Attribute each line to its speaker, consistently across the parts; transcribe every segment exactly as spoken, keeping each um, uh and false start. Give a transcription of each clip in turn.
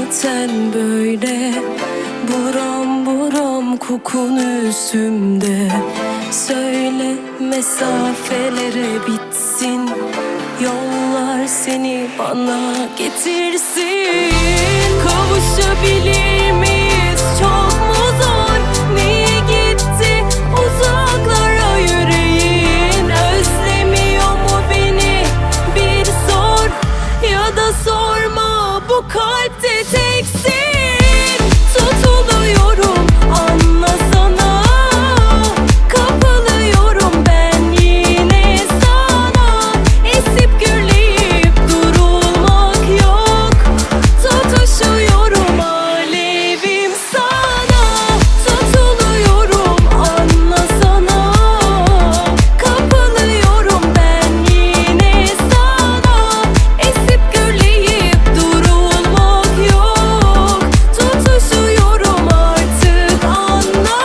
Speaker 1: ten böyle? Buram buram kokun üstümde. Söyle mesafelere bitsin, yollar seni bana getirsin. Kavuşabilir miyiz? Çok mu zor? Niye gitti uzaklara yüreğin? Özlemiyor mu beni? Bir sor ya da sorma, bu kalpte teksin. Tutuluyorum, anlasana. Kapılıyorum ben yine sana. Esip gürleyip durulmak yok. Tutuşuyorum alevim sana. Tutuluyorum, anlasana. Kapılıyorum ben yine sana. Esip gürleyip durulmak yok. Tutuşuyorum artık, anla.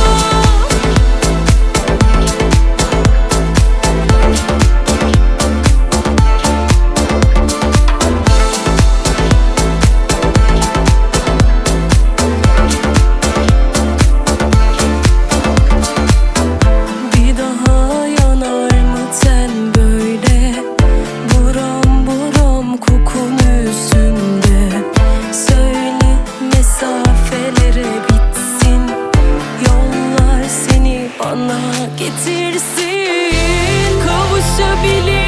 Speaker 1: Bir daha yanar mı ten böyle? Buram buram kokun üstünde. Söyle mesafelere bitsin, yollar seni bana getirsin. Kavuşabilir